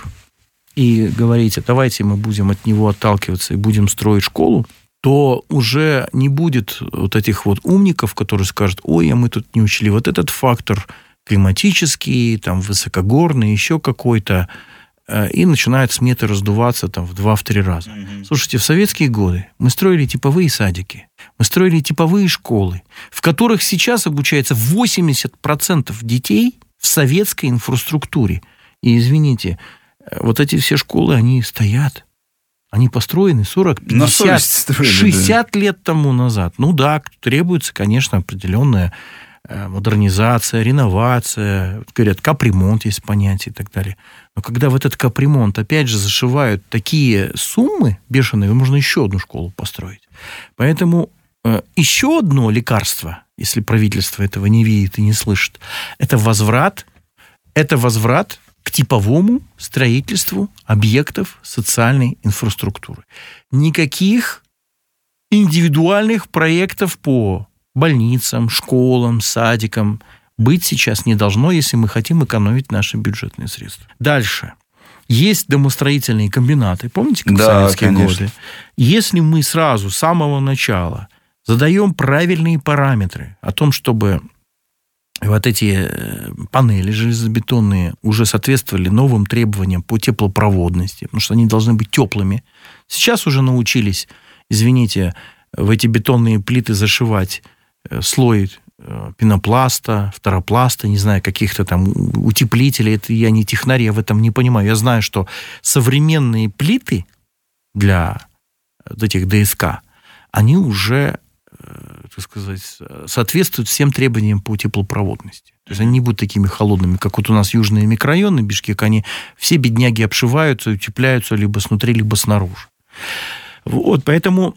и говорите, давайте мы будем от него отталкиваться и будем строить школу, то уже не будет вот этих вот умников, которые скажут, ой, а мы тут не учли вот этот фактор климатический, там, высокогорный, еще какой-то, и начинают сметы раздуваться там, в 2-3 раза. Слушайте, в советские годы мы строили типовые садики, мы строили типовые школы, в которых сейчас обучается 80% детей в советской инфраструктуре. И, извините, вот эти все школы, они стоят. Они построены 40, 50, 60 лет тому назад. Ну да, требуется, конечно, определенная модернизация, реновация. Говорят, капремонт есть понятие и так далее. Но когда в этот капремонт опять же зашивают такие суммы бешеные, можно еще одну школу построить. Поэтому еще одно лекарство, если правительство этого не видит и не слышит, это возврат к типовому строительству объектов социальной инфраструктуры. Никаких индивидуальных проектов по больницам, школам, садикам быть сейчас не должно, если мы хотим экономить наши бюджетные средства. Дальше. Есть домостроительные комбинаты. Помните, как в советские годы? Если мы сразу, с самого начала, задаем правильные параметры о том, чтобы вот эти панели железобетонные уже соответствовали новым требованиям по теплопроводности, потому что они должны быть теплыми. Сейчас уже научились, извините, в эти бетонные плиты зашивать слой пенопласта, фторопласта, не знаю, каких-то там утеплителей. Это я не технарь, я в этом не понимаю. Я знаю, что современные плиты для вот этих ДСК, они уже, так сказать, соответствуют всем требованиям по теплопроводности. То есть они не будут такими холодными, как вот у нас южные микрорайоны, Бишкек, они все бедняги обшиваются, утепляются либо снутри, либо снаружи. Вот, поэтому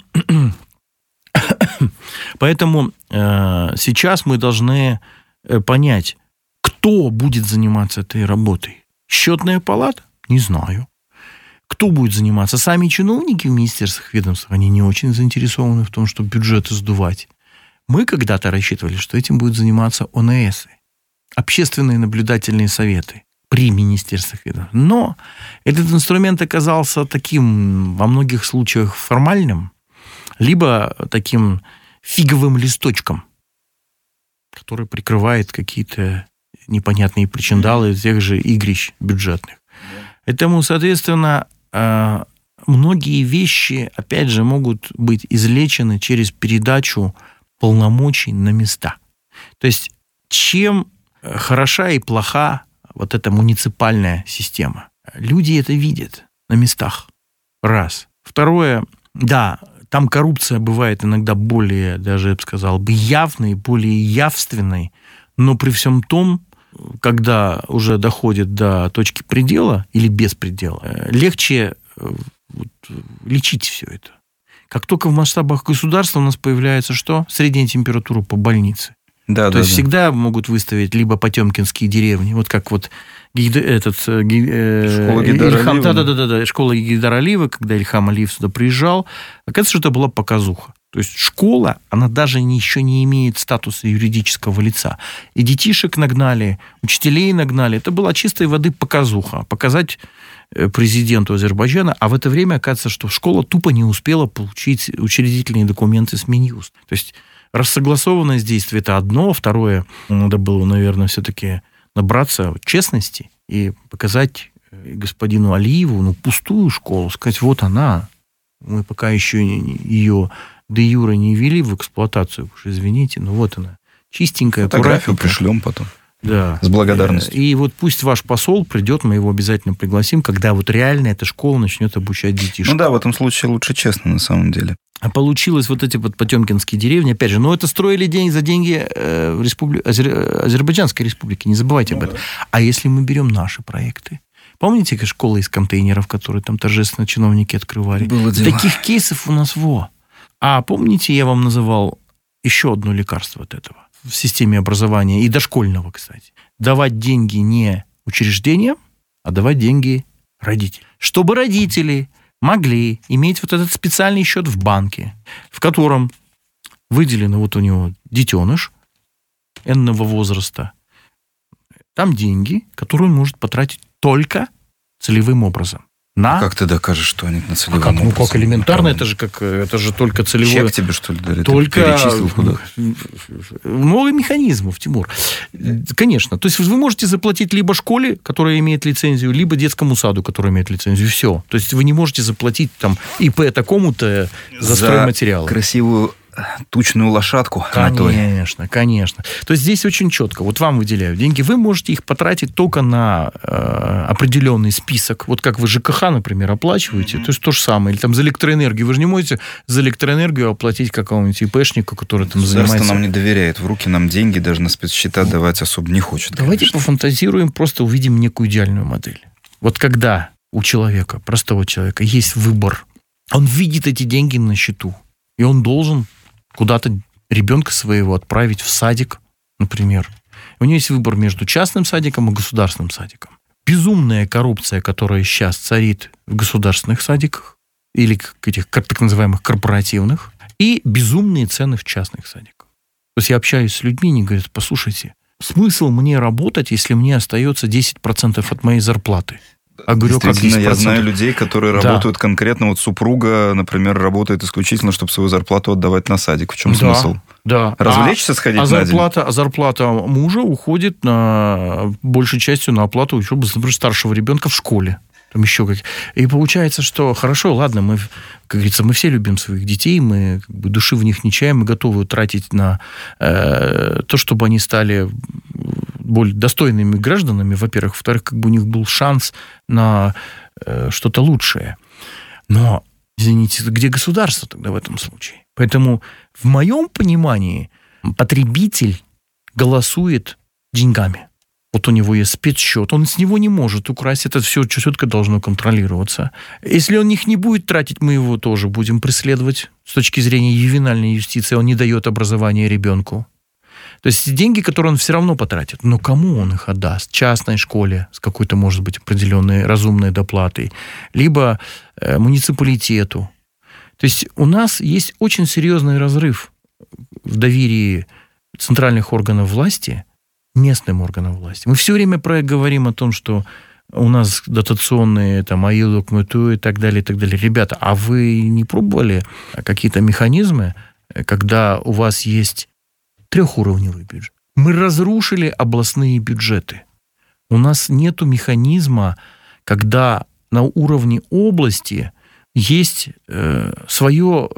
сейчас мы должны понять, кто будет заниматься этой работой. Счетная палата? Не знаю. Кто будет заниматься? Сами чиновники в министерствах, ведомствах, они не очень заинтересованы в том, чтобы бюджеты сдувать. Мы когда-то рассчитывали, что этим будут заниматься ОНС, общественные наблюдательные советы при министерствах ведомств. Но этот инструмент оказался таким во многих случаях формальным, либо таким фиговым листочком, который прикрывает какие-то непонятные причиндалы тех же игрищ бюджетных. Поэтому, соответственно, многие вещи, опять же, могут быть излечены через передачу полномочий на места. То есть, чем хороша и плоха вот эта муниципальная система? Люди это видят на местах. Раз. Второе, да, там коррупция бывает иногда более, даже я бы сказал, явной, более явственной, но при всем том, когда уже доходит до точки предела или без предела, легче лечить все это. Как только в масштабах государства у нас появляется что? Средняя температура по больнице. Да, То есть всегда могут выставить либо потемкинские деревни, вот как вот школа Гейдар-Алиева. школа Гейдар-Алиева, когда Ильхам Алиев сюда приезжал, оказывается, что это была показуха. То есть школа, она даже еще не имеет статуса юридического лица. И детишек нагнали, учителей нагнали. Это была чистой воды показуха. Показать президенту Азербайджана, а в это время оказывается, что школа тупо не успела получить учредительные документы с Минюст. То есть рассогласованность действий – это одно. Второе, надо было, наверное, все-таки набраться честности и показать господину Алиеву пустую школу, сказать, вот она. Мы пока еще ее де юре не ввели в эксплуатацию, уж извините, но вот она. Чистенькая, фотографию аккуратненькая. пришлем потом. Да. С благодарностью. И вот пусть ваш посол придет, мы его обязательно пригласим, когда вот реально эта школа начнет обучать детишек. Ну да, в этом случае лучше честно, на самом деле. А получилось вот эти вот потемкинские деревни, опять же, это строили за деньги Азербайджанской республики, не забывайте об этом. А если мы берем наши проекты? Помните, как школа из контейнеров, которые там торжественно чиновники открывали? Было дело. Таких кейсов у нас А помните, я вам называл еще одно лекарство от этого в системе образования, и дошкольного, кстати. Давать деньги не учреждениям, а давать деньги родителям. Чтобы родители могли иметь вот этот специальный счет в банке, в котором выделено вот у него детеныш энного возраста. Там деньги, которые он может потратить только целевым образом. Как ты докажешь, что они на целевом образом? Как элементарно, это же только целевое. Чек тебе, что ли, дали? Только перечислил куда? Много механизмов, Тимур. Конечно. То есть вы можете заплатить либо школе, которая имеет лицензию, либо детскому саду, который имеет лицензию. Все. То есть вы не можете заплатить там ИП такому-то за стройматериалы. Красивую тучную лошадку. Конечно. То есть здесь очень четко. Вот вам выделяют деньги. Вы можете их потратить только на определенный список. Вот как вы ЖКХ, например, оплачиваете. То есть то же самое. Или там за электроэнергию. Вы же не можете за электроэнергию оплатить какого-нибудь ИПшника, который там занимается. Государство нам не доверяет. В руки нам деньги даже на спецсчета давать особо не хочет. Давайте пофантазируем, просто увидим некую идеальную модель. Вот когда у человека, простого человека, есть выбор, он видит эти деньги на счету, и он должен куда-то ребенка своего отправить в садик, например. У него есть выбор между частным садиком и государственным садиком. Безумная коррупция, которая сейчас царит в государственных садиках или этих так называемых корпоративных, и безумные цены в частных садиках. То есть я общаюсь с людьми, они говорят, послушайте, смысл мне работать, если мне остается 10% от моей зарплаты? А говорю, как 10%? Я знаю людей, которые работают конкретно. Вот супруга, например, работает исключительно, чтобы свою зарплату отдавать на садик. В чем смысл? Да. Развлечься, сходить на день? А зарплата мужа уходит большей частью на оплату учебы, например, старшего ребенка в школе. Там еще как. И получается, что хорошо, ладно, мы, как говорится, мы все любим своих детей, мы души в них не чаем, мы готовы тратить на то, чтобы они стали более достойными гражданами, во-первых. Во-вторых, у них был шанс на что-то лучшее. Но, извините, где государство тогда в этом случае? Поэтому, в моем понимании, потребитель голосует деньгами. Вот у него есть спецсчет, он с него не может украсть, это все четко должно контролироваться. Если он их не будет тратить, мы его тоже будем преследовать с точки зрения ювенальной юстиции, он не дает образования ребенку. То есть деньги, которые он все равно потратит, но кому он их отдаст? Частной школе с какой-то, может быть, определенной разумной доплатой, либо муниципалитету. То есть у нас есть очень серьезный разрыв в доверии центральных органов власти местным органам власти. Мы все время говорим о том, что у нас дотационные АИЛОК, МТУ и так далее, и так далее. Ребята, а вы не пробовали какие-то механизмы, когда у вас есть трехуровневый бюджет? Мы разрушили областные бюджеты. У нас нету механизма, когда на уровне области есть свое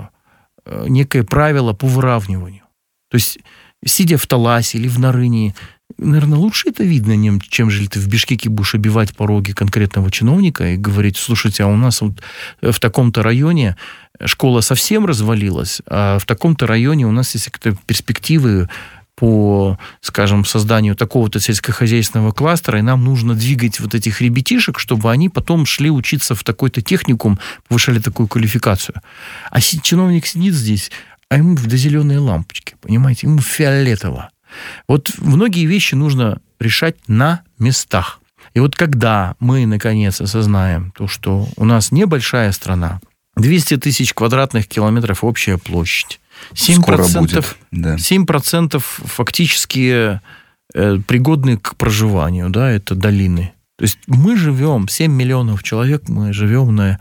некое правило по выравниванию. То есть сидя в Таласе или в Нарыне, наверное, лучше это видно, чем же ты в Бишкеке будешь обивать пороги конкретного чиновника и говорить, слушайте, а у нас вот в таком-то районе школа совсем развалилась, а в таком-то районе у нас есть какие-то перспективы по, скажем, созданию такого-то сельскохозяйственного кластера, и нам нужно двигать вот этих ребятишек, чтобы они потом шли учиться в такой-то техникум, повышали такую квалификацию. А чиновник сидит здесь, а ему до зеленые лампочки, понимаете, ему фиолетово. Вот многие вещи нужно решать на местах. И вот когда мы, наконец, осознаем то, что у нас небольшая страна, 200 тысяч квадратных километров общая площадь, 7% фактически пригодны к проживанию, да, это долины. То есть мы живем, 7 миллионов человек, мы живем на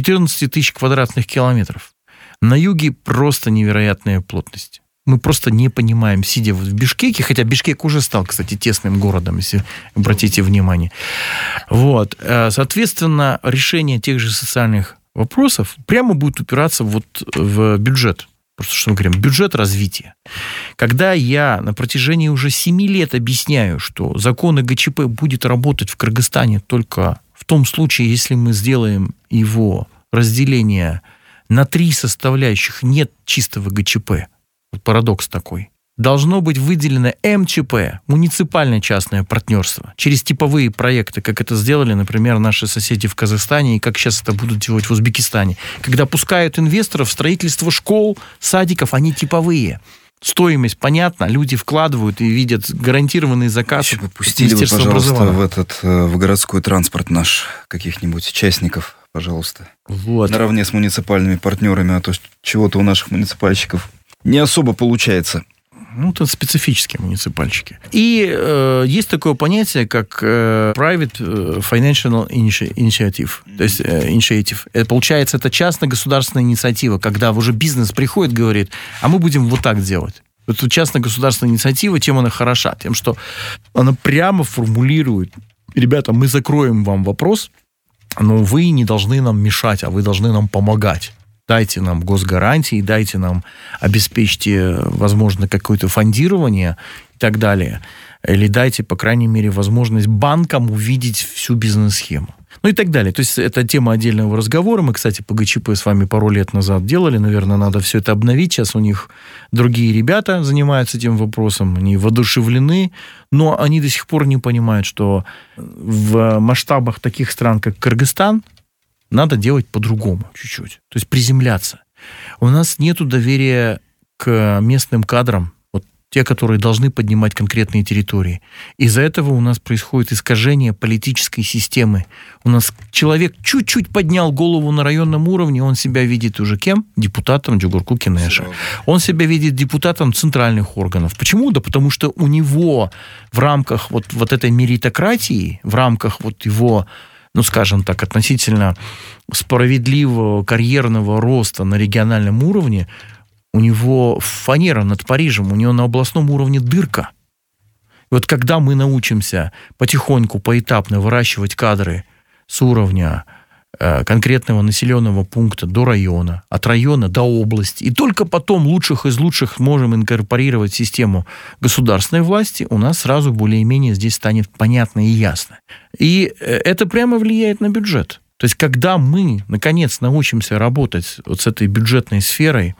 14 тысяч квадратных километров. На юге просто невероятная плотность. Мы просто не понимаем, сидя в Бишкеке, хотя Бишкек уже стал, кстати, тесным городом, если обратите внимание. Вот. Соответственно, решение тех же социальных вопросов прямо будет упираться вот в бюджет. Просто что мы говорим, бюджет развития. Когда я на протяжении уже 7 лет объясняю, что закон ГЧП будет работать в Кыргызстане только в том случае, если мы сделаем его разделение на 3 составляющих, нет чистого ГЧП. Парадокс такой. Должно быть выделено МЧП, муниципальное частное партнерство, через типовые проекты, как это сделали, например, наши соседи в Казахстане, и как сейчас это будут делать в Узбекистане. Когда пускают инвесторов в строительство школ, садиков, они типовые. Стоимость понятна, люди вкладывают и видят гарантированный заказ. Пустили вы, пожалуйста, в городской транспорт наш каких-нибудь частников, пожалуйста. Вот. Наравне с муниципальными партнерами, а то чего-то у наших муниципальщиков не особо получается. Ну, это специфические муниципальщики. И есть такое понятие, как private financial initiative. То есть initiative. Получается, это частно-государственная инициатива, когда уже бизнес приходит, говорит, а мы будем вот так делать. Вот частно-государственная инициатива, чем она хороша? Тем, что она прямо формулирует, ребята, мы закроем вам вопрос, но вы не должны нам мешать, а вы должны нам помогать. Дайте нам госгарантии, дайте нам, обеспечьте, возможно, какое-то фондирование и так далее. Или дайте, по крайней мере, возможность банкам увидеть всю бизнес-схему. Ну и так далее. То есть это тема отдельного разговора. Мы, кстати, по ГЧП с вами пару лет назад делали. Наверное, надо все это обновить. Сейчас у них другие ребята занимаются этим вопросом. Они воодушевлены, но они до сих пор не понимают, что в масштабах таких стран, как Кыргызстан, надо делать по-другому чуть-чуть. То есть приземляться. У нас нет доверия к местным кадрам, вот те, которые должны поднимать конкретные территории. Из-за этого у нас происходит искажение политической системы. У нас человек чуть-чуть поднял голову на районном уровне, он себя видит уже кем? Депутатом Джугурку Кенеша. Он себя видит депутатом центральных органов. Почему? Да потому что у него в рамках вот этой меритократии, в рамках вот его, ну, скажем так, относительно справедливого карьерного роста на региональном уровне, у него фанера над Парижем, у него на областном уровне дырка. И вот когда мы научимся потихоньку, поэтапно выращивать кадры с уровня конкретного населенного пункта до района, от района до области, и только потом лучших из лучших можем инкорпорировать в систему государственной власти, у нас сразу более-менее здесь станет понятно и ясно. И это прямо влияет на бюджет. То есть, когда мы, наконец, научимся работать вот с этой бюджетной сферой,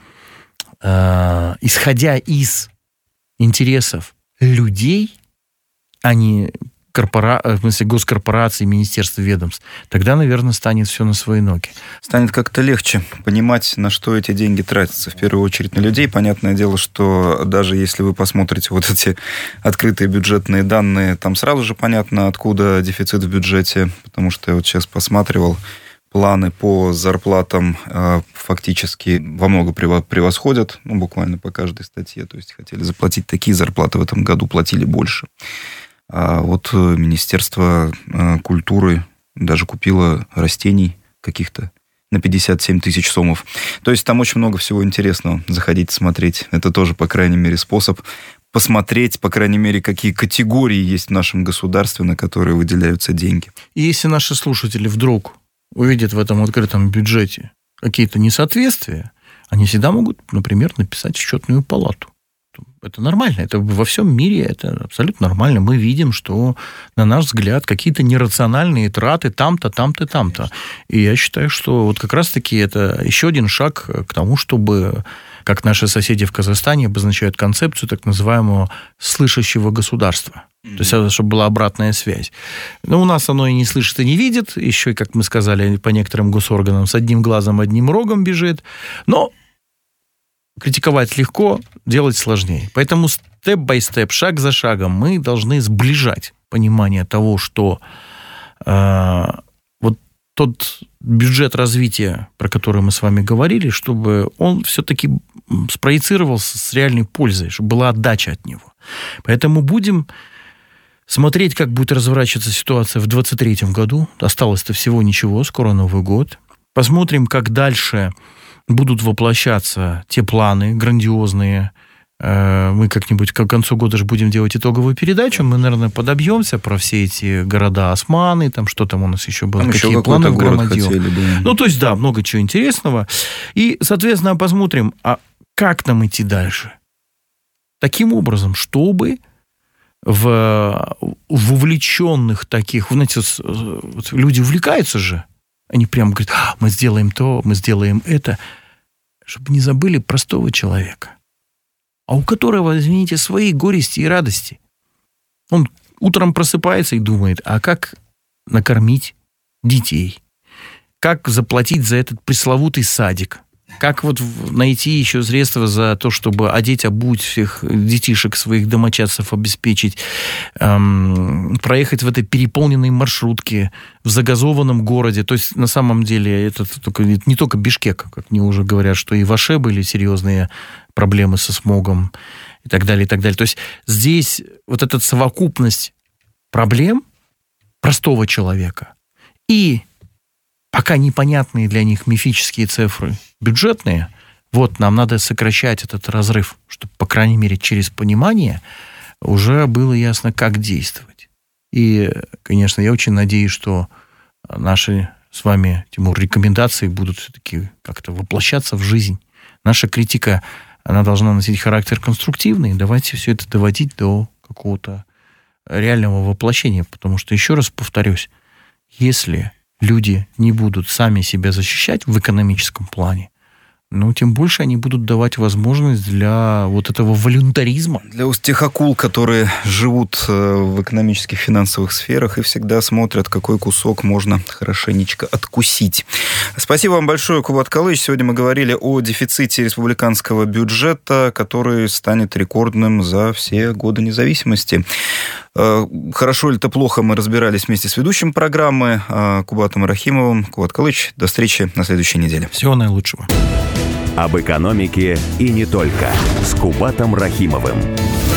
исходя из интересов людей, а не в смысле госкорпораций, министерств, ведомств, тогда, наверное, станет все на свои ноги. Станет как-то легче понимать, на что эти деньги тратятся. В первую очередь на людей. Понятное дело, что даже если вы посмотрите вот эти открытые бюджетные данные, там сразу же понятно, откуда дефицит в бюджете, потому что я вот сейчас посматривал, планы по зарплатам фактически во много превосходят, ну, буквально по каждой статье. То есть хотели заплатить такие зарплаты, в этом году платили больше. А вот Министерство культуры даже купило растений каких-то на 57 тысяч сомов. То есть там очень много всего интересного. Заходите, смотреть. Это тоже, по крайней мере, способ посмотреть, по крайней мере, какие категории есть в нашем государстве, на которые выделяются деньги. И если наши слушатели вдруг увидят в этом открытом бюджете какие-то несоответствия, они всегда могут, например, написать в счетную палату. Это нормально. Это во всем мире это абсолютно нормально. Мы видим, что, на наш взгляд, какие-то нерациональные траты там-то, там-то, там-то. И я считаю, что вот как раз-таки это еще один шаг к тому, чтобы, как наши соседи в Казахстане обозначают концепцию так называемого слышащего государства. То есть, чтобы была обратная связь. Но у нас оно и не слышит, и не видит. Еще, как мы сказали, по некоторым госорганам с одним глазом, одним рогом бежит. Но критиковать легко, делать сложнее. Поэтому степ-бай-степ, шаг за шагом мы должны сближать понимание того, что вот тот бюджет развития, про который мы с вами говорили, чтобы он все-таки спроецировался с реальной пользой, чтобы была отдача от него. Поэтому будем смотреть, как будет разворачиваться ситуация в 2023 году. Осталось-то всего ничего, скоро Новый год. Посмотрим, как дальше будут воплощаться те планы грандиозные. Мы как-нибудь к концу года же будем делать итоговую передачу. Мы, наверное, подобьемся про все эти города Османы, там что там у нас еще было, там какие еще планы в Громадье. Да. Ну, то есть, да, много чего интересного. И, соответственно, посмотрим, а как нам идти дальше. Таким образом, чтобы в увлеченных таких, знаете, вот люди увлекаются же, они прямо говорят, мы сделаем то, мы сделаем это, чтобы не забыли простого человека, а у которого, извините, свои горести и радости. Он утром просыпается и думает, а как накормить детей, как заплатить за этот пресловутый садик, как вот найти еще средства за то, чтобы одеть, обуть всех детишек своих домочадцев, обеспечить, проехать в этой переполненной маршрутке, в загазованном городе. То есть, на самом деле, это не только Бишкек, как мне уже говорят, что и в Аше были серьезные проблемы со смогом и так далее, и так далее. То есть, здесь вот эта совокупность проблем простого человека и пока непонятные для них мифические цифры бюджетные, вот нам надо сокращать этот разрыв, чтобы, по крайней мере, через понимание уже было ясно, как действовать. И, конечно, я очень надеюсь, что наши с вами, Тимур, рекомендации будут все-таки как-то воплощаться в жизнь. Наша критика, она должна носить характер конструктивный. Давайте все это доводить до какого-то реального воплощения, потому что, еще раз повторюсь, если люди не будут сами себя защищать в экономическом плане, ну, тем больше они будут давать возможность для вот этого волюнтаризма. Для тех акул, которые живут в экономических, финансовых сферах и всегда смотрят, какой кусок можно хорошенечко откусить. Спасибо вам большое, Кубат Калыч. Сегодня мы говорили о дефиците республиканского бюджета, который станет рекордным за все годы независимости. Хорошо или это плохо, мы разбирались вместе с ведущим программы Кубатом Рахимовым. Кубат Калыч, до встречи на следующей неделе. Всего наилучшего. Об экономике и не только с Кубатом Рахимовым.